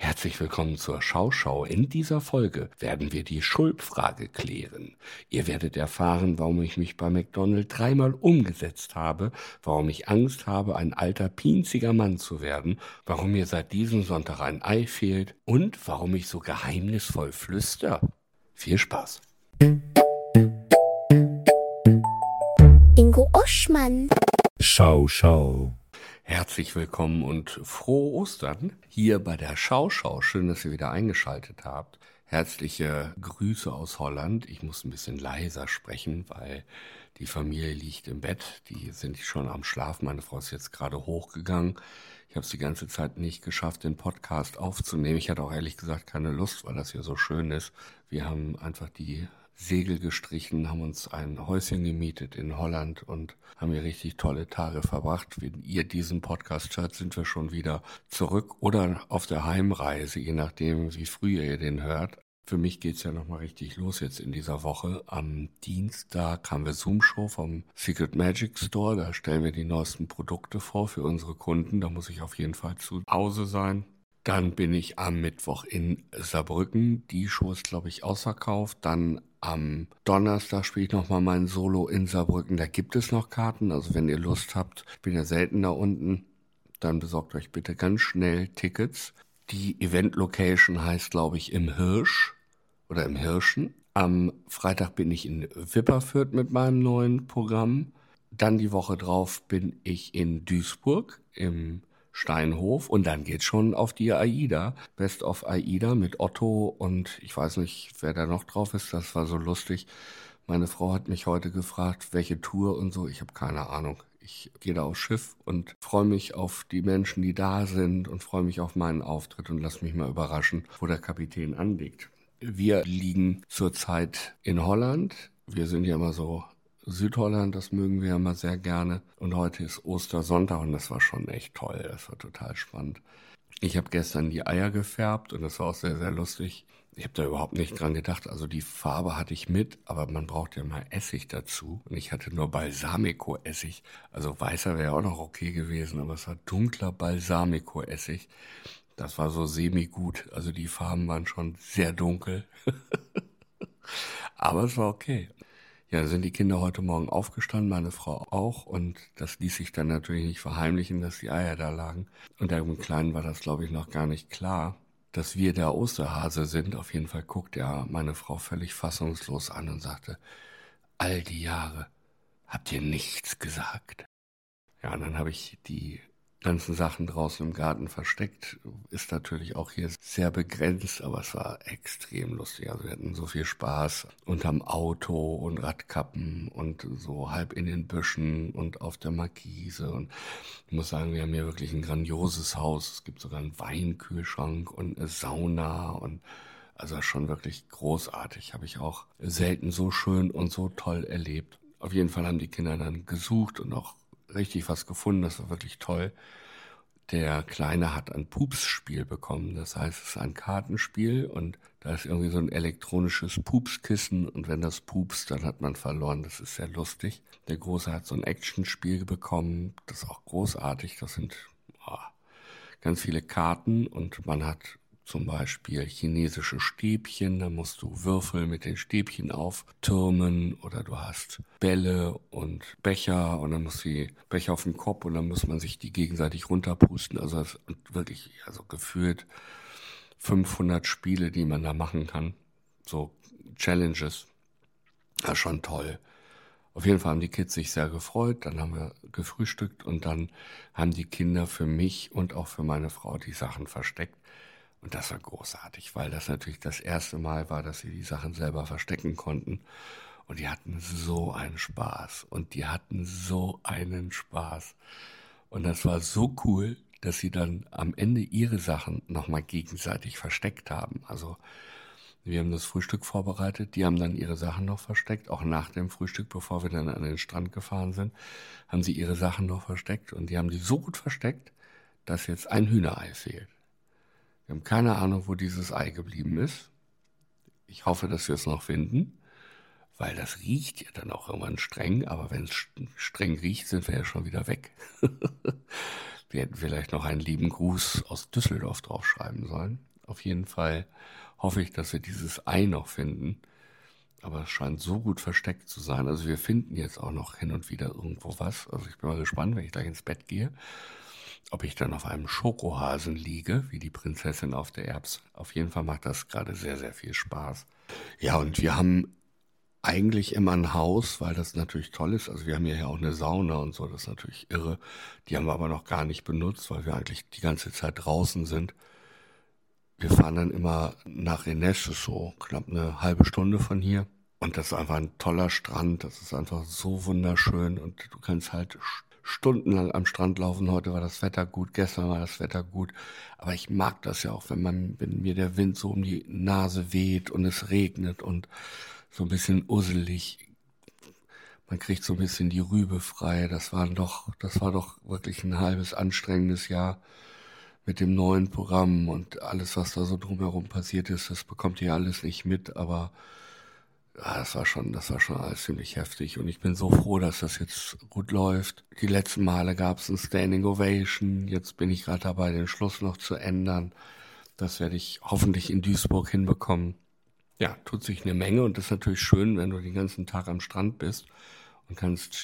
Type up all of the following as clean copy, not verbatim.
Herzlich willkommen zur Schauschau. In dieser Folge werden wir die Schulpfrage klären. Ihr werdet erfahren, warum ich mich bei McDonald's 3-mal umgesetzt habe, warum ich Angst habe, ein alter, pinziger Mann zu werden, warum mir seit diesem Sonntag ein Ei fehlt und warum ich so geheimnisvoll flüster. Viel Spaß! Ingo Oschmann. Schauschau. Herzlich willkommen und frohe Ostern hier bei der Schauschau. Schön, dass ihr wieder eingeschaltet habt. Herzliche Grüße aus Holland. Ich muss ein bisschen leiser sprechen, weil die Familie liegt im Bett. Die sind schon am Schlaf. Meine Frau ist jetzt gerade hochgegangen. Ich habe es die ganze Zeit nicht geschafft, den Podcast aufzunehmen. Ich hatte auch ehrlich gesagt keine Lust, weil das hier so schön ist. Wir haben einfach die Segel gestrichen, haben uns ein Häuschen gemietet in Holland und haben hier richtig tolle Tage verbracht. Wenn ihr diesen Podcast hört, sind wir schon wieder zurück oder auf der Heimreise, je nachdem, wie früh ihr den hört. Für mich geht's ja nochmal richtig los jetzt in dieser Woche. Am Dienstag haben wir Zoom-Show vom Secret Magic Store. Da stellen wir die neuesten Produkte vor für unsere Kunden. Da muss ich auf jeden Fall zu Hause sein. Dann bin ich am Mittwoch in Saarbrücken. Die Show ist, glaube ich, ausverkauft. Dann am Donnerstag spiele ich nochmal mein Solo in Saarbrücken. Da gibt es noch Karten. Also wenn ihr Lust habt, ich bin ja selten da unten, dann besorgt euch bitte ganz schnell Tickets. Die Event-Location heißt, glaube ich, im Hirsch oder im Hirschen. Am Freitag bin ich in Wipperfürth mit meinem neuen Programm. Dann die Woche drauf bin ich in Duisburg im Steinhof und dann geht's schon auf die AIDA, Best of AIDA mit Otto und ich weiß nicht, wer da noch drauf ist, das war so lustig. Meine Frau hat mich heute gefragt, welche Tour und so, ich habe keine Ahnung. Ich gehe da aufs Schiff und freue mich auf die Menschen, die da sind und freue mich auf meinen Auftritt und lass mich mal überraschen, wo der Kapitän anlegt. Wir liegen zurzeit in Holland, wir sind ja immer so Südholland, das mögen wir ja immer sehr gerne. Und heute ist Ostersonntag und das war schon echt toll. Das war total spannend. Ich habe gestern die Eier gefärbt und das war auch sehr, sehr lustig. Ich habe da überhaupt nicht dran gedacht. Also die Farbe hatte ich mit, aber man braucht ja mal Essig dazu. Und ich hatte nur Balsamico-Essig. Also weißer wäre auch noch okay gewesen, aber es war dunkler Balsamico-Essig. Das war so semi-gut. Also die Farben waren schon sehr dunkel. Aber es war okay. Ja, sind die Kinder heute Morgen aufgestanden, meine Frau auch. Und das ließ sich dann natürlich nicht verheimlichen, dass die Eier da lagen. Und dem Kleinen war das, glaube ich, noch gar nicht klar, dass wir der Osterhase sind. Auf jeden Fall guckt er meine Frau völlig fassungslos an und sagte, all die Jahre habt ihr nichts gesagt. Ja, und dann habe ich die ganzen Sachen draußen im Garten versteckt. Ist natürlich auch hier sehr begrenzt, aber es war extrem lustig. Also wir hatten so viel Spaß unterm Auto und Radkappen und so halb in den Büschen und auf der Markise. Und ich muss sagen, wir haben hier wirklich ein grandioses Haus. Es gibt sogar einen Weinkühlschrank und eine Sauna und also schon wirklich großartig. Habe ich auch selten so schön und so toll erlebt. Auf jeden Fall haben die Kinder dann gesucht und auch richtig was gefunden, das war wirklich toll. Der Kleine hat ein Pupsspiel bekommen, das heißt, es ist ein Kartenspiel und da ist irgendwie so ein elektronisches Pupskissen und wenn das pupst, dann hat man verloren, das ist sehr lustig. Der Große hat so ein Actionspiel bekommen, das ist auch großartig, das sind ganz viele Karten und man hat zum Beispiel chinesische Stäbchen, da musst du Würfel mit den Stäbchen auftürmen oder du hast Bälle und Becher und dann musst du die Becher auf den Kopf und dann muss man sich die gegenseitig runterpusten. Also das ist wirklich, also gefühlt 500 Spiele, die man da machen kann. So Challenges. Das ist schon toll. Auf jeden Fall haben die Kids sich sehr gefreut, dann haben wir gefrühstückt und dann haben die Kinder für mich und auch für meine Frau die Sachen versteckt. Und das war großartig, weil das natürlich das erste Mal war, dass sie die Sachen selber verstecken konnten. Und die hatten so einen Spaß. Und die hatten so einen Spaß. Und das war so cool, dass sie dann am Ende ihre Sachen nochmal gegenseitig versteckt haben. Also wir haben das Frühstück vorbereitet, die haben dann ihre Sachen noch versteckt. Auch nach dem Frühstück, bevor wir dann an den Strand gefahren sind, haben sie ihre Sachen noch versteckt. Und die haben die so gut versteckt, dass jetzt ein Hühnerei fehlt. Wir haben keine Ahnung, wo dieses Ei geblieben ist. Ich hoffe, dass wir es noch finden, weil das riecht ja dann auch irgendwann streng, aber wenn es streng riecht, sind wir ja schon wieder weg. Wir hätten vielleicht noch einen lieben Gruß aus Düsseldorf draufschreiben sollen. Auf jeden Fall hoffe ich, dass wir dieses Ei noch finden. Aber es scheint so gut versteckt zu sein. Also wir finden jetzt auch noch hin und wieder irgendwo was. Also ich bin mal gespannt, wenn ich gleich ins Bett gehe, ob ich dann auf einem Schokohasen liege, wie die Prinzessin auf der Erbs. Auf jeden Fall macht das gerade sehr, sehr viel Spaß. Ja, und wir haben eigentlich immer ein Haus, weil das natürlich toll ist. Also wir haben ja auch eine Sauna und so, das ist natürlich irre. Die haben wir aber noch gar nicht benutzt, weil wir eigentlich die ganze Zeit draußen sind. Wir fahren dann immer nach Rennes, das ist so knapp eine halbe Stunde von hier. Und das ist einfach ein toller Strand, das ist einfach so wunderschön und du kannst halt stundenlang am Strand laufen. Heute war das Wetter gut, gestern war das Wetter gut. Aber ich mag das ja auch, wenn mir der Wind so um die Nase weht und es regnet und so ein bisschen usselig. Man kriegt so ein bisschen die Rübe frei. Das war doch wirklich ein halbes anstrengendes Jahr mit dem neuen Programm und alles, was da so drumherum passiert ist, das bekommt ihr alles nicht mit, aber ja, das war schon alles ziemlich heftig und ich bin so froh, dass das jetzt gut läuft. Die letzten Male gab es ein Standing Ovation, jetzt bin ich gerade dabei, den Schluss noch zu ändern. Das werde ich hoffentlich in Duisburg hinbekommen. Ja, tut sich eine Menge und das ist natürlich schön, wenn du den ganzen Tag am Strand bist und kannst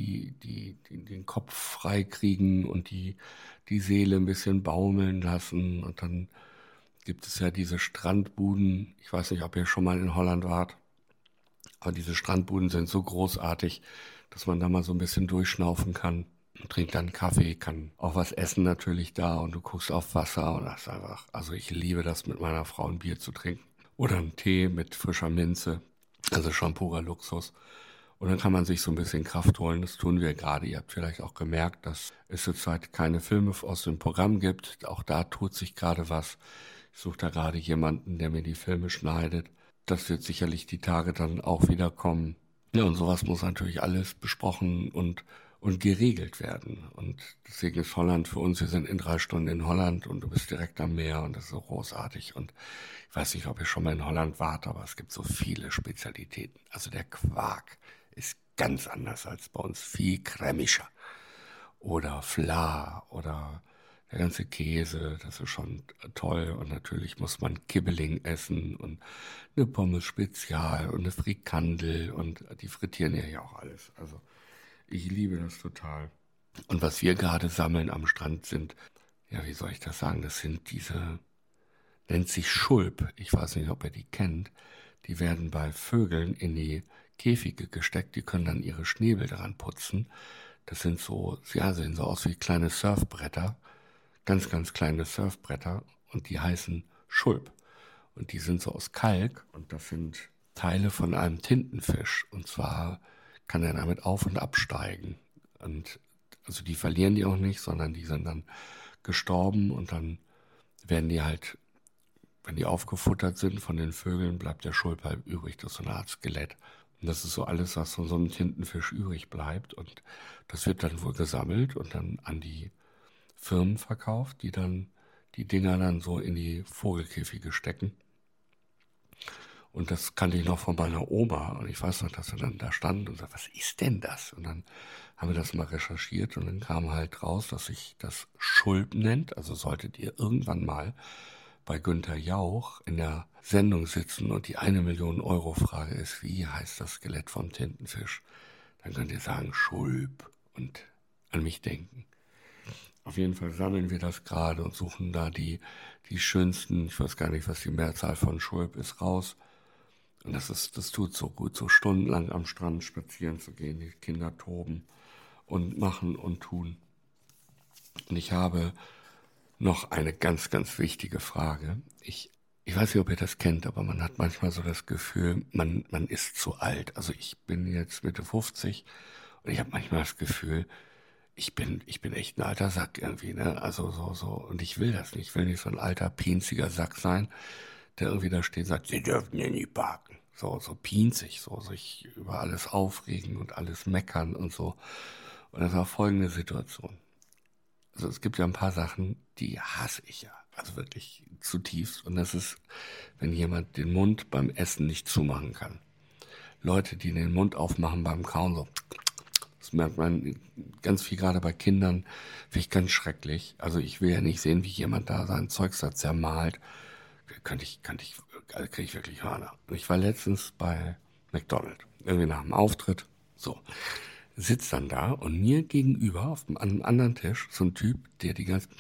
den Kopf frei kriegen und die Seele ein bisschen baumeln lassen. Und dann gibt es ja diese Strandbuden. Ich weiß nicht, ob ihr schon mal in Holland wart, aber diese Strandbuden sind so großartig, dass man da mal so ein bisschen durchschnaufen kann. Und trinkt dann Kaffee, kann auch was essen natürlich da und du guckst auf Wasser und das ist einfach, also ich liebe das mit meiner Frau ein Bier zu trinken. Oder einen Tee mit frischer Minze, also schon purer Luxus. Und dann kann man sich so ein bisschen Kraft holen. Das tun wir gerade. Ihr habt vielleicht auch gemerkt, dass es zurzeit keine Filme aus dem Programm gibt. Auch da tut sich gerade was. Ich suche da gerade jemanden, der mir die Filme schneidet. Das wird sicherlich die Tage dann auch wieder kommen. Ja, und sowas muss natürlich alles besprochen und geregelt werden. Und deswegen ist Holland für uns, wir sind in 3 Stunden in Holland und du bist direkt am Meer und das ist so großartig. Und ich weiß nicht, ob ihr schon mal in Holland wart, aber es gibt so viele Spezialitäten. Also der Quark ist ganz anders als bei uns, viel cremischer. Oder Vla oder der ganze Käse, das ist schon toll. Und natürlich muss man Kibbeling essen und eine Pommes Spezial und eine Frikandel und die frittieren ja auch alles. Also ich liebe das total. Und was wir gerade sammeln am Strand sind, ja, wie soll ich das sagen, das sind nennt sich Schulp. Ich weiß nicht, ob ihr die kennt. Die werden bei Vögeln in die Käfige gesteckt, die können dann ihre Schnäbel daran putzen. Das sind so, ja, sehen so aus wie kleine Surfbretter, ganz, ganz kleine Surfbretter und die heißen Schulp. Und die sind so aus Kalk und das sind Teile von einem Tintenfisch und zwar kann er damit auf- und absteigen. Und also die verlieren die auch nicht, sondern die sind dann gestorben und dann werden die halt, wenn die aufgefuttert sind von den Vögeln, bleibt der Schulp halt übrig, das ist so eine Art Skelett. Und das ist so alles, was von so einem Tintenfisch übrig bleibt. Und das wird dann wohl gesammelt und dann an die Firmen verkauft, die dann die Dinger dann so in die Vogelkäfige stecken. Und das kannte ich noch von meiner Oma. Und ich weiß noch, dass er dann da stand und sagte, was ist denn das? Und dann haben wir das mal recherchiert und dann kam halt raus, dass sich das Schulp nennt. Also solltet ihr irgendwann mal bei Günther Jauch in der Sendung sitzen und die 1 Million Euro Frage ist, wie heißt das Skelett vom Tintenfisch? Dann könnt ihr sagen, Schulp und an mich denken. Auf jeden Fall sammeln wir das gerade und suchen da die schönsten, ich weiß gar nicht, was die Mehrzahl von Schulp ist, raus. Und das tut so gut, so stundenlang am Strand spazieren zu gehen, die Kinder toben und machen und tun. Und ich habe noch eine ganz, ganz wichtige Frage. Ich weiß nicht, ob ihr das kennt, aber man hat manchmal so das Gefühl, man ist zu alt. Also ich bin jetzt Mitte 50 und ich habe manchmal das Gefühl, ich bin echt ein alter Sack irgendwie, ne? Also so. Und ich will das nicht. Ich will nicht so ein alter, pinziger Sack sein, der irgendwie da steht und sagt, Sie dürfen hier nie parken. So pinzig, so sich über alles aufregen und alles meckern und so. Und das war folgende Situation. Also es gibt ja ein paar Sachen, die hasse ich ja. Also wirklich zutiefst. Und das ist, wenn jemand den Mund beim Essen nicht zumachen kann. Leute, die den Mund aufmachen beim Kauen, so. Das merkt man ganz viel, gerade bei Kindern, finde ich ganz schrecklich. Also ich will ja nicht sehen, wie jemand da sein Zeugs da zermalt. Kriege ich wirklich Hörner. Ich war letztens bei McDonald's, irgendwie nach dem Auftritt, so, sitzt dann da und mir gegenüber auf einem anderen Tisch so ein Typ, der die ganze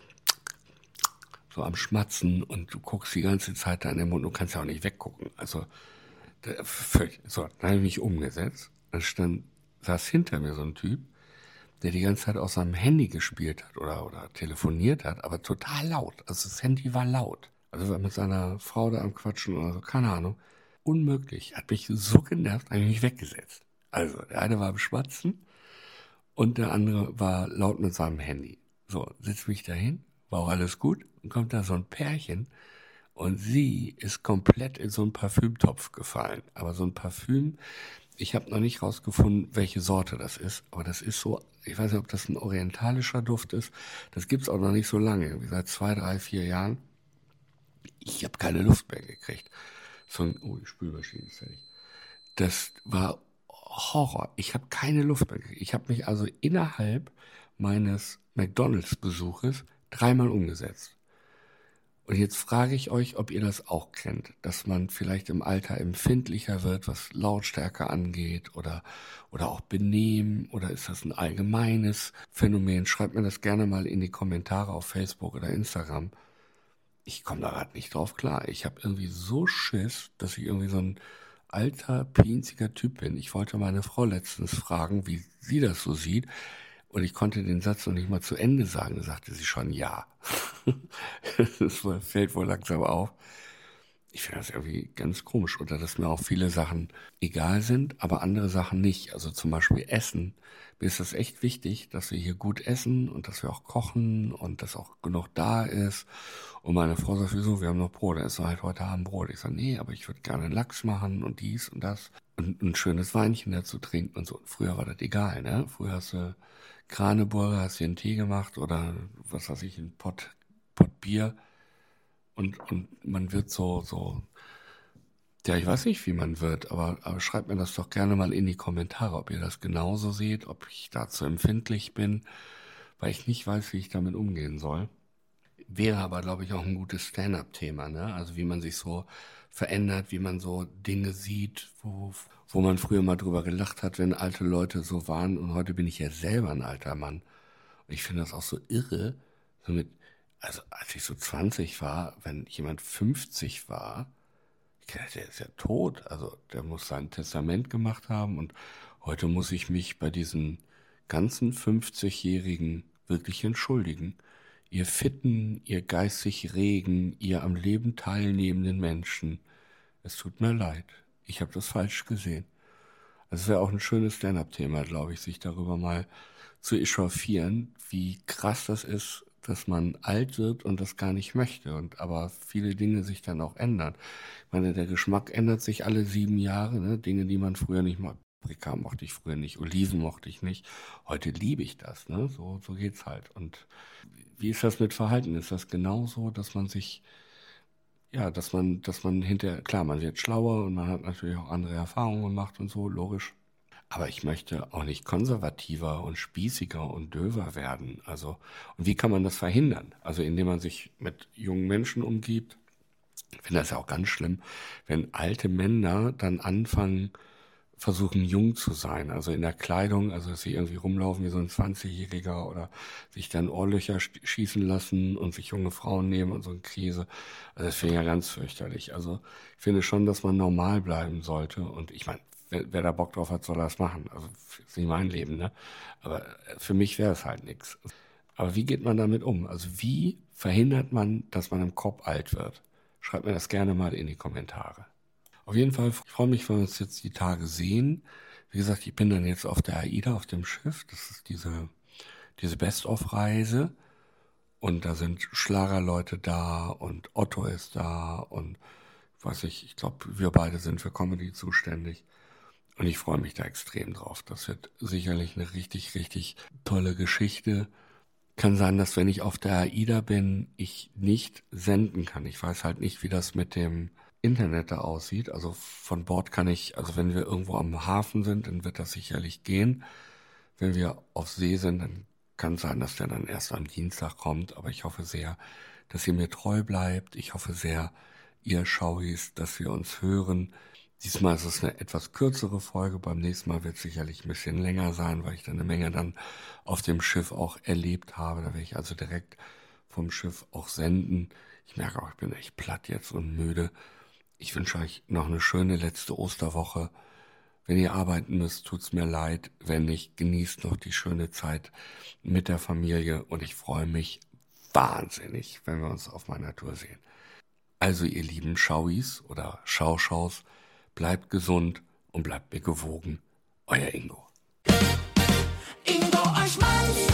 so am Schmatzen und du guckst die ganze Zeit da in den Mund und kannst ja auch nicht weggucken. Also, so, dann habe ich mich umgesetzt, dann saß hinter mir so ein Typ, der die ganze Zeit aus seinem Handy gespielt hat oder telefoniert hat, aber total laut. Also das Handy war laut. Also war mit seiner Frau da am Quatschen oder so, keine Ahnung. Unmöglich. Hat mich so genervt, habe ich mich weggesetzt. Also der eine war am Schwatzen und der andere war laut mit seinem Handy. So, setz mich dahin, war auch alles gut. Und kommt da so ein Pärchen und sie ist komplett in so einen Parfümtopf gefallen. Aber so ein Parfüm, ich habe noch nicht rausgefunden, welche Sorte das ist, aber das ist so, ich weiß nicht, ob das ein orientalischer Duft ist. Das gibt's auch noch nicht so lange, irgendwie seit 2, 3, 4 Jahren. Ich habe keine Luft mehr gekriegt. Die Spülmaschine ist fertig. Das war Horror. Ich habe keine Luft mehr gekriegt. Ich habe mich also innerhalb meines McDonalds-Besuches 3-mal umgesetzt. Und jetzt frage ich euch, ob ihr das auch kennt, dass man vielleicht im Alter empfindlicher wird, was Lautstärke angeht oder auch Benehmen, oder ist das ein allgemeines Phänomen? Schreibt mir das gerne mal in die Kommentare auf Facebook oder Instagram. Ich komme da gerade nicht drauf klar. Ich habe irgendwie so Schiss, dass ich irgendwie so ein alter, pinziger Typ bin. Ich wollte meine Frau letztens fragen, wie sie das so sieht. Und ich konnte den Satz noch nicht mal zu Ende sagen. Da sagte sie schon ja. Das fällt wohl langsam auf. Ich finde das irgendwie ganz komisch. Oder dass mir auch viele Sachen egal sind, aber andere Sachen nicht. Also zum Beispiel Essen. Mir ist das echt wichtig, dass wir hier gut essen und dass wir auch kochen und dass auch genug da ist. Und meine Frau sagt, wieso, wir haben noch Brot. Dann ist halt heute Abend Brot. Ich sage, nee, aber ich würde gerne Lachs machen und dies und das. Und ein schönes Weinchen dazu trinken und so. Und früher war das egal, ne? Früher hast du Kraneburger, hast dir einen Tee gemacht oder was weiß ich, einen Pott Bier und man wird so, ja, ich weiß nicht, wie man wird, aber schreibt mir das doch gerne mal in die Kommentare, ob ihr das genauso seht, ob ich dazu empfindlich bin, weil ich nicht weiß, wie ich damit umgehen soll. Wäre aber, glaube ich, auch ein gutes Stand-up-Thema, ne? Also wie man sich so verändert, wie man so Dinge sieht, wo man früher mal drüber gelacht hat, wenn alte Leute so waren. Und heute bin ich ja selber ein alter Mann. Und ich finde das auch so irre, also als ich so 20 war, wenn jemand 50 war, der ist ja tot. Also der muss sein Testament gemacht haben. Und heute muss ich mich bei diesen ganzen 50-Jährigen wirklich entschuldigen. Ihr fitten, ihr geistig regen, ihr am Leben teilnehmenden Menschen. Es tut mir leid. Ich habe das falsch gesehen. Es wäre auch ein schönes Stand-up-Thema, glaube ich, sich darüber mal zu echauffieren, wie krass das ist, dass man alt wird und das gar nicht möchte und aber viele Dinge sich dann auch ändern. Ich meine, der Geschmack ändert sich alle 7 Jahre, ne? Dinge, die man früher nicht mag. Paprika mochte ich früher nicht, Oliven mochte ich nicht. Heute liebe ich das, ne? So geht's halt. Und wie ist das mit Verhalten? Ist das genauso, dass man sich, ja, dass man hinterher, klar, man wird schlauer und man hat natürlich auch andere Erfahrungen gemacht und so, logisch. Aber ich möchte auch nicht konservativer und spießiger und döver werden. Also, und wie kann man das verhindern? Also, indem man sich mit jungen Menschen umgibt. Ich finde das ja auch ganz schlimm, wenn alte Männer dann anfangen, versuchen jung zu sein. Also in der Kleidung, also dass sie irgendwie rumlaufen wie so ein 20-Jähriger oder sich dann Ohrlöcher schießen lassen und sich junge Frauen nehmen und so eine Krise. Also das finde ich ja ganz fürchterlich. Also ich finde schon, dass man normal bleiben sollte. Und ich meine, wer da Bock drauf hat, soll das machen. Also ist nicht mein Leben, ne? Aber für mich wäre es halt nichts. Aber wie geht man damit um? Also wie verhindert man, dass man im Kopf alt wird? Schreibt mir das gerne mal in die Kommentare. Auf jeden Fall freue mich, wenn wir uns jetzt die Tage sehen. Wie gesagt, ich bin dann jetzt auf der AIDA, auf dem Schiff. Das ist diese Best-of-Reise. Und da sind Schlagerleute da und Otto ist da und ich glaube, wir beide sind für Comedy zuständig. Und ich freue mich da extrem drauf. Das wird sicherlich eine richtig, richtig tolle Geschichte. Kann sein, dass wenn ich auf der AIDA bin, ich nicht senden kann. Ich weiß halt nicht, wie das mit dem Internet da aussieht. Also von Bord kann ich, also wenn wir irgendwo am Hafen sind, dann wird das sicherlich gehen. Wenn wir auf See sind, dann kann es sein, dass der dann erst am Dienstag kommt. Aber ich hoffe sehr, dass ihr mir treu bleibt. Ich hoffe sehr, ihr Schauis, dass wir uns hören. Diesmal ist es eine etwas kürzere Folge. Beim nächsten Mal wird es sicherlich ein bisschen länger sein, weil ich dann eine Menge dann auf dem Schiff auch erlebt habe. Da werde ich also direkt vom Schiff auch senden. Ich merke auch, ich bin echt platt jetzt und müde. Ich wünsche euch noch eine schöne letzte Osterwoche. Wenn ihr arbeiten müsst, tut's mir leid. Wenn nicht, genießt noch die schöne Zeit mit der Familie. Und ich freue mich wahnsinnig, wenn wir uns auf meiner Tour sehen. Also ihr lieben Schauis oder Schauschaus, bleibt gesund und bleibt mir gewogen. Euer Ingo. Ingo Oschmann.